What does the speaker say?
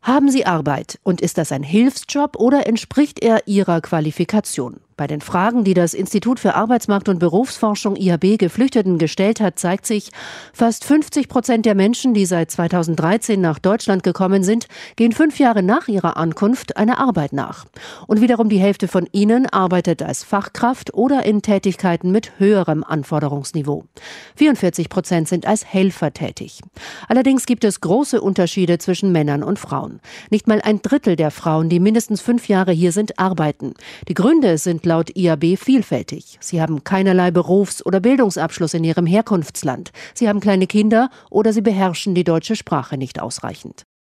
Haben Sie Arbeit und ist das ein Hilfsjob oder entspricht er Ihrer Qualifikation? Bei den Fragen, die das Institut für Arbeitsmarkt- und Berufsforschung IAB Geflüchteten gestellt hat, zeigt sich, fast 50% der Menschen, die seit 2013 nach Deutschland gekommen sind, gehen 5 Jahre nach ihrer Ankunft einer Arbeit nach. Und wiederum die Hälfte von ihnen arbeitet als Fachkraft oder in Tätigkeiten mit höherem Anforderungsniveau. 44% sind als Helfer tätig. Allerdings gibt es große Unterschiede zwischen Männern und Frauen. Nicht mal ein Drittel der Frauen, die mindestens 5 Jahre hier sind, arbeiten. Die Gründe sind laut IAB vielfältig. Sie haben keinerlei Berufs- oder Bildungsabschluss in ihrem Herkunftsland. Sie haben kleine Kinder oder sie beherrschen die deutsche Sprache nicht ausreichend.